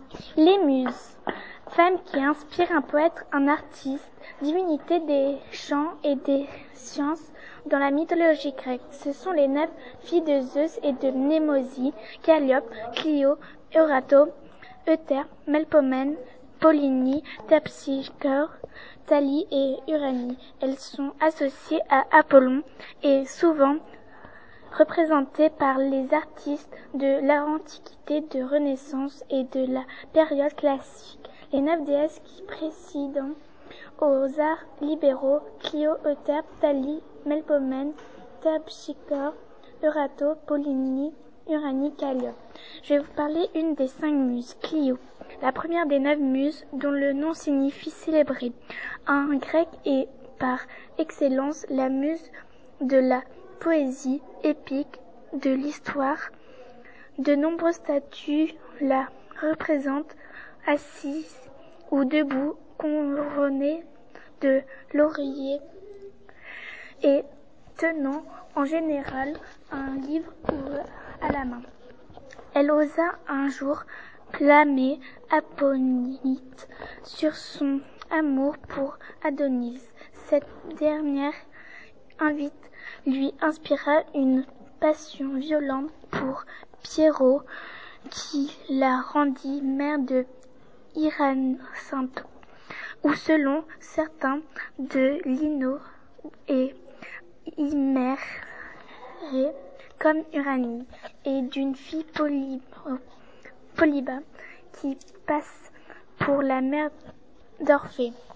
Les muses, femmes qui inspirent un poète, un artiste, divinité des chants et des sciences dans la mythologie grecque. Ce sont les 9 filles de Zeus et de Mnémosyne, Calliope, Clio, Eurathe, Euterpe, Melpomène, Polynie, Terpsichore, Thalie et Uranie. Elles sont associées à Apollon et souvent représentées par les artistes de l'Antiquité, de Renaissance et de la période classique. Les 9 déesses qui président aux arts libéraux, Clio, Euterpe, Thalie, Melpomène, Terpsichore, Eurathe, Polynie, Uranie, Calliope. Je vais vous parler une des 5 muses, Clio, la première des 9 muses dont le nom signifie célébrer. En grec et par excellence la muse de la poésie épique, de l'histoire. De nombreuses statues la représentent assise ou debout, couronnée de lauriers et tenant en général un livre à la main. Elle osa un jour blâmer Apollonite sur son amour pour Adonis. Cette dernière lui inspira une passion violente pour Pierrot, qui la rendit mère de Hyacinthe, ou selon certains de Lino et Hymère, comme Uranie, et d'une fille Polyba, qui passe pour la mère d'Orphée.